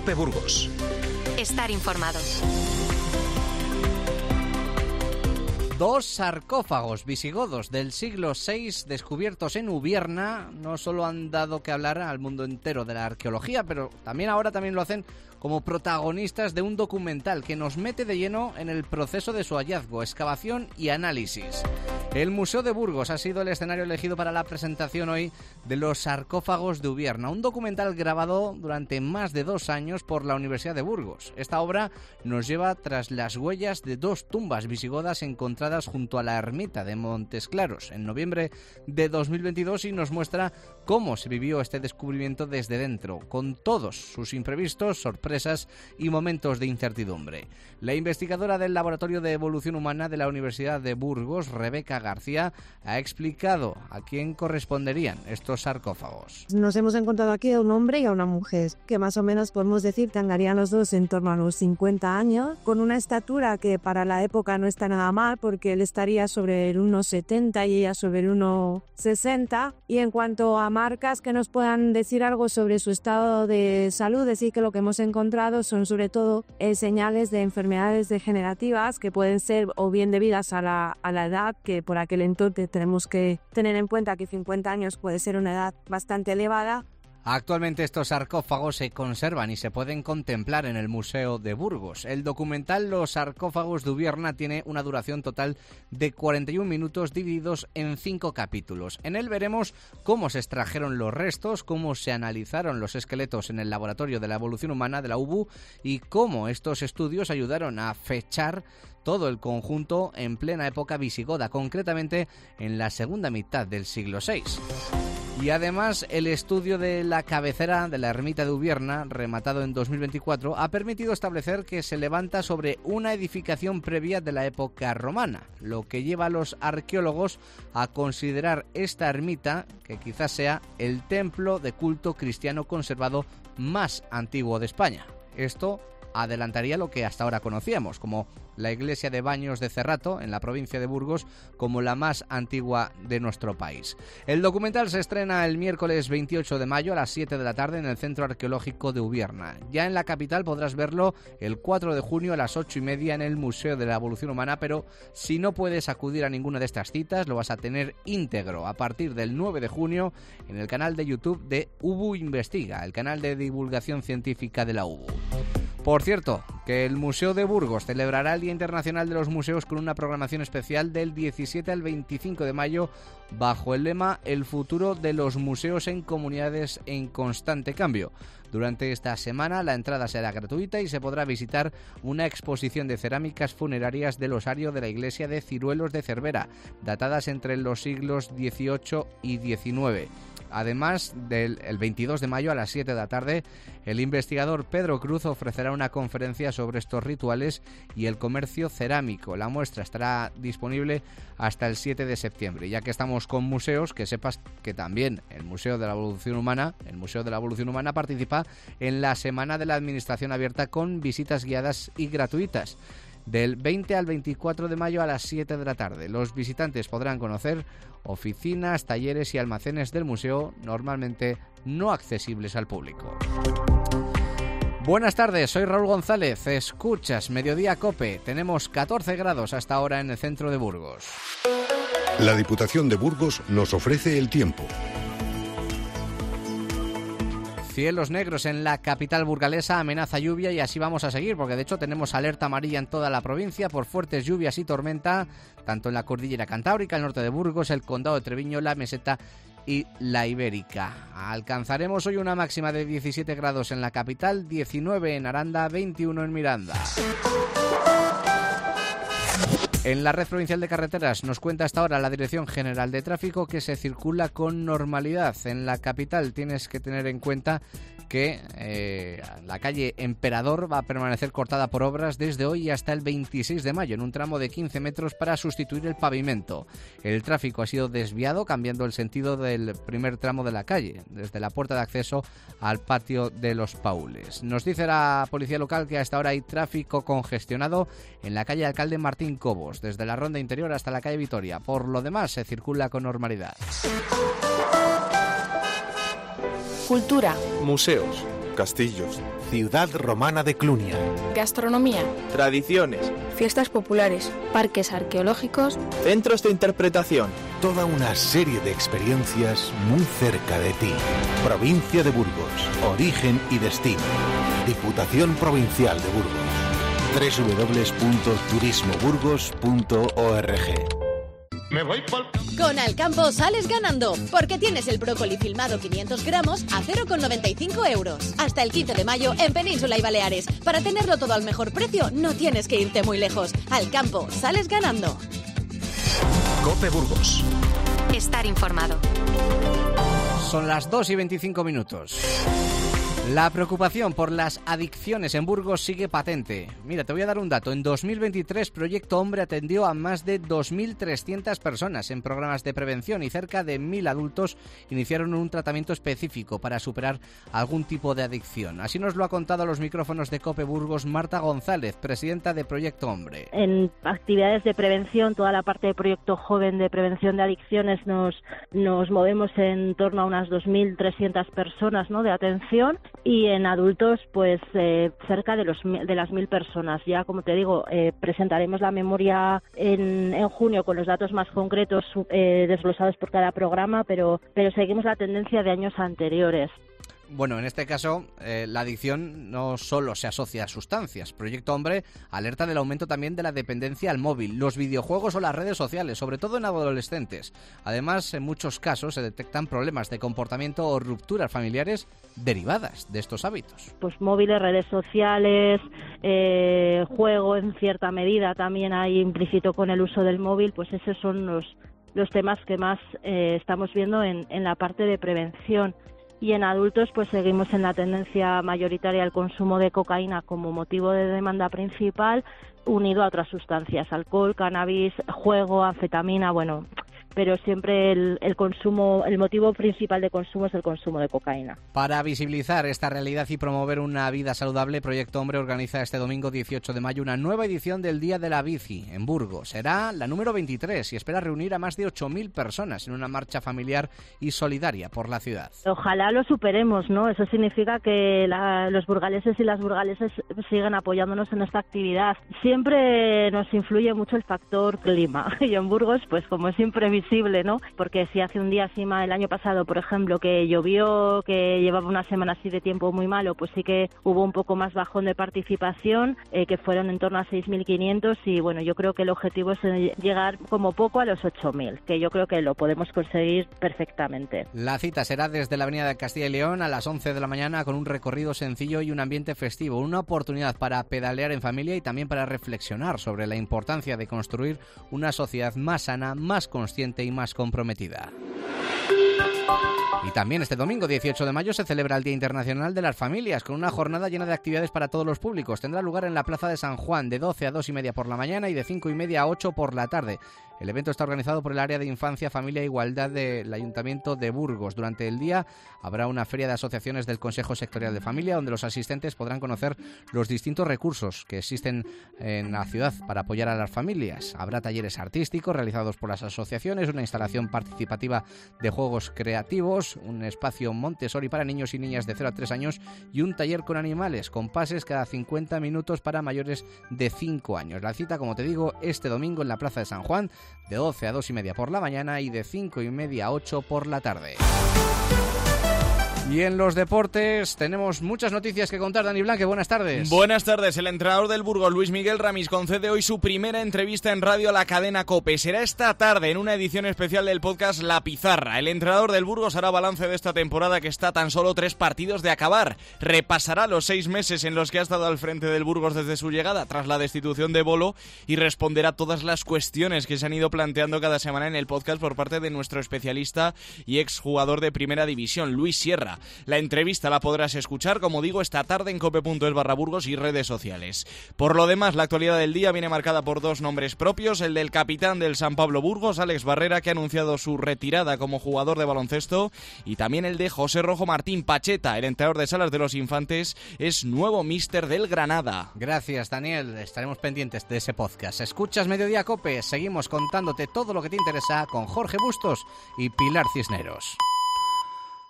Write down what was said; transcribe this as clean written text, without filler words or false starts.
COPE Burgos. Estar informados. 2 sarcófagos visigodos del siglo VI descubiertos en Ubierna no solo han dado que hablar al mundo entero de la arqueología, pero ahora lo hacen como protagonistas de un documental que nos mete de lleno en el proceso de su hallazgo, excavación y análisis. El Museo de Burgos ha sido el escenario elegido para la presentación hoy de los sarcófagos de Ubierna, un documental grabado durante más de 2 años por la Universidad de Burgos. Esta obra nos lleva tras las huellas de 2 tumbas visigodas encontradas junto a la ermita de Montes Claros en noviembre de 2022 y nos muestra cómo se vivió este descubrimiento desde dentro, con todos sus imprevistos, sorpresas y momentos de incertidumbre. La investigadora del Laboratorio de Evolución Humana de la Universidad de Burgos, Rebeca García, ha explicado a quién corresponderían estos sarcófagos. Nos hemos encontrado aquí a un hombre y a una mujer, que más o menos podemos decir que andarían los dos en torno a los 50 años, con una estatura que para la época no está nada mal, porque él estaría sobre el 1,70 y ella sobre el 1,60. Y en cuanto a marcas que nos puedan decir algo sobre su estado de salud, decir que lo que hemos encontrado son sobre todo señales de enfermedades degenerativas que pueden ser o bien debidas a la edad, que por aquel entonces tenemos que tener en cuenta que 50 años puede ser una edad bastante elevada. Actualmente estos sarcófagos se conservan y se pueden contemplar en el Museo de Burgos. El documental Los sarcófagos de Ubierna tiene una duración total de 41 minutos divididos en 5 capítulos. En él veremos cómo se extrajeron los restos, cómo se analizaron los esqueletos en el Laboratorio de la Evolución Humana de la UBU y cómo estos estudios ayudaron a fechar todo el conjunto en plena época visigoda, concretamente en la segunda mitad del siglo VI. Y además, el estudio de la cabecera de la ermita de Ubierna, rematado en 2024, ha permitido establecer que se levanta sobre una edificación previa de la época romana, lo que lleva a los arqueólogos a considerar esta ermita, que quizás sea el templo de culto cristiano conservado más antiguo de España. Esto adelantaría lo que hasta ahora conocíamos, como la iglesia de Baños de Cerrato, en la provincia de Burgos, como la más antigua de nuestro país. El documental se estrena el miércoles 28 de mayo a las 7 de la tarde en el Centro Arqueológico de Ubierna. Ya en la capital podrás verlo el 4 de junio a las 8:30 en el Museo de la Evolución Humana, pero si no puedes acudir a ninguna de estas citas, lo vas a tener íntegro a partir del 9 de junio en el canal de YouTube de UBU Investiga, el canal de divulgación científica de la UBU. Por cierto, que el Museo de Burgos celebrará el Día Internacional de los Museos con una programación especial del 17 al 25 de mayo bajo el lema El futuro de los museos en comunidades en constante cambio. Durante esta semana la entrada será gratuita y se podrá visitar una exposición de cerámicas funerarias del osario de la iglesia de Ciruelos de Cervera, datadas entre los siglos XVIII y XIX. Además, el 22 de mayo a las 7 de la tarde, el investigador Pedro Cruz ofrecerá una conferencia sobre estos rituales y el comercio cerámico. La muestra estará disponible hasta el 7 de septiembre. Ya que estamos con museos, que sepas que también el Museo de la Evolución Humana participa en la Semana de la Administración Abierta con visitas guiadas y gratuitas. Del 20 al 24 de mayo a las 7 de la tarde. Los visitantes podrán conocer oficinas, talleres y almacenes del museo, normalmente no accesibles al público. Buenas tardes, soy Raúl González, escuchas Mediodía COPE. Tenemos 14 grados hasta ahora en el centro de Burgos. La Diputación de Burgos nos ofrece el tiempo. Cielos negros en la capital burgalesa, amenaza lluvia y así vamos a seguir, porque de hecho tenemos alerta amarilla en toda la provincia por fuertes lluvias y tormenta, tanto en la cordillera cantábrica, el norte de Burgos, el condado de Treviño, la meseta y la Ibérica. Alcanzaremos hoy una máxima de 17 grados en la capital, 19 en Aranda, 21 en Miranda. En la red provincial de carreteras nos cuenta hasta ahora la Dirección General de Tráfico que se circula con normalidad. En la capital tienes que tener en cuenta que la calle Emperador va a permanecer cortada por obras desde hoy hasta el 26 de mayo en un tramo de 15 metros para sustituir el pavimento. El tráfico ha sido desviado cambiando el sentido del primer tramo de la calle, desde la puerta de acceso al patio de los Paules. Nos dice la policía local que hasta ahora hay tráfico congestionado en la calle Alcalde Martín Cobos, desde la Ronda Interior hasta la calle Vitoria. Por lo demás se circula con normalidad. Cultura, museos, castillos, ciudad romana de Clunia, gastronomía, tradiciones, fiestas populares, parques arqueológicos, centros de interpretación. Toda una serie de experiencias muy cerca de ti. Provincia de Burgos, origen y destino. Diputación Provincial de Burgos. www.turismoburgos.org. Me voy por... Con Alcampo sales ganando, porque tienes el brócoli filmado 500 gramos a 0,95 euros. Hasta el 15 de mayo en Península y Baleares. Para tenerlo todo al mejor precio, no tienes que irte muy lejos. Alcampo, sales ganando. COPE Burgos. Estar informado. Son las 2:25. La preocupación por las adicciones en Burgos sigue patente. Mira, te voy a dar un dato. En 2023, Proyecto Hombre atendió a más de 2.300 personas en programas de prevención y cerca de 1.000 adultos iniciaron un tratamiento específico para superar algún tipo de adicción. Así nos lo ha contado a los micrófonos de COPE Burgos Marta González, presidenta de Proyecto Hombre. En actividades de prevención, toda la parte de Proyecto Joven de prevención de adicciones, nos movemos en torno a unas 2.300 personas, ¿no?, de atención. Y en adultos, pues cerca de las 1.000 personas. Ya, como te digo, presentaremos la memoria en junio con los datos más concretos desglosados por cada programa, pero seguimos la tendencia de años anteriores. Bueno, en este caso, la adicción no solo se asocia a sustancias. Proyecto Hombre alerta del aumento también de la dependencia al móvil, los videojuegos o las redes sociales, sobre todo en adolescentes. Además, en muchos casos se detectan problemas de comportamiento o rupturas familiares derivadas de estos hábitos. Pues móviles, redes sociales, juego en cierta medida también hay implícito con el uso del móvil, pues esos son los temas que más estamos viendo en la parte de prevención. Y en adultos, pues seguimos en la tendencia mayoritaria al consumo de cocaína como motivo de demanda principal, unido a otras sustancias, alcohol, cannabis, juego, anfetamina, bueno, pero siempre el consumo, el motivo principal de consumo es el consumo de cocaína. Para visibilizar esta realidad y promover una vida saludable, Proyecto Hombre organiza este domingo 18 de mayo una nueva edición del Día de la Bici en Burgos. Será la número 23 y espera reunir a más de 8.000 personas en una marcha familiar y solidaria por la ciudad. Ojalá lo superemos, ¿no? Eso significa que los burgaleses y las burgaleses siguen apoyándonos en esta actividad. Siempre nos influye mucho el factor clima y en Burgos, pues como es imprevisible, ¿no? Porque si hace un día encima el año pasado, por ejemplo, que llovió, que llevaba una semana así de tiempo muy malo, pues sí que hubo un poco más bajón de participación, que fueron en torno a 6.500 y bueno, yo creo que el objetivo es llegar como poco a los 8.000, que yo creo que lo podemos conseguir perfectamente. La cita será desde la Avenida de Castilla y León a las 11 de la mañana con un recorrido sencillo y un ambiente festivo, una oportunidad para pedalear en familia y también para reflexionar sobre la importancia de construir una sociedad más sana, más consciente y más comprometida. Y también este domingo 18 de mayo se celebra el Día Internacional de las Familias, con una jornada llena de actividades para todos los públicos. Tendrá lugar en la Plaza de San Juan de 12 a 2:30 por la mañana y de 5:30 a 8 por la tarde. El evento está organizado por el Área de Infancia, Familia e Igualdad del Ayuntamiento de Burgos. Durante el día habrá una feria de asociaciones del Consejo Sectorial de Familia, donde los asistentes podrán conocer los distintos recursos que existen en la ciudad para apoyar a las familias. Habrá talleres artísticos realizados por las asociaciones, una instalación participativa de juegos creativos, un espacio Montessori para niños y niñas de 0 a 3 años y un taller con animales, con pases cada 50 minutos para mayores de 5 años. La cita, como te digo, este domingo en la Plaza de San Juan, de 12 a 2:30 por la mañana y de 5:30 a 8 por la tarde. Y en los deportes tenemos muchas noticias que contar. Dani Blanque, buenas tardes. Buenas tardes. El entrenador del Burgos, Luis Miguel Ramis, concede hoy su primera entrevista en radio a la cadena COPE. Será esta tarde en una edición especial del podcast La Pizarra. El entrenador del Burgos hará balance de esta temporada que está a tan solo 3 partidos de acabar. Repasará los 6 meses en los que ha estado al frente del Burgos desde su llegada tras la destitución de Bolo y responderá todas las cuestiones que se han ido planteando cada semana en el podcast por parte de nuestro especialista y exjugador de Primera División, Luis Sierra. La entrevista la podrás escuchar, como digo, esta tarde en cope.es/Burgos y redes sociales. Por lo demás, la actualidad del día viene marcada por 2 nombres propios, el del capitán del San Pablo Burgos, Alex Barrera, que ha anunciado su retirada como jugador de baloncesto, y también el de José Rojo Martín Pacheta, el entrenador de Salas de los Infantes, es nuevo míster del Granada. Gracias, Daniel. Estaremos pendientes de ese podcast. Escuchas Mediodía Cope. Seguimos contándote todo lo que te interesa con Jorge Bustos y Pilar Cisneros.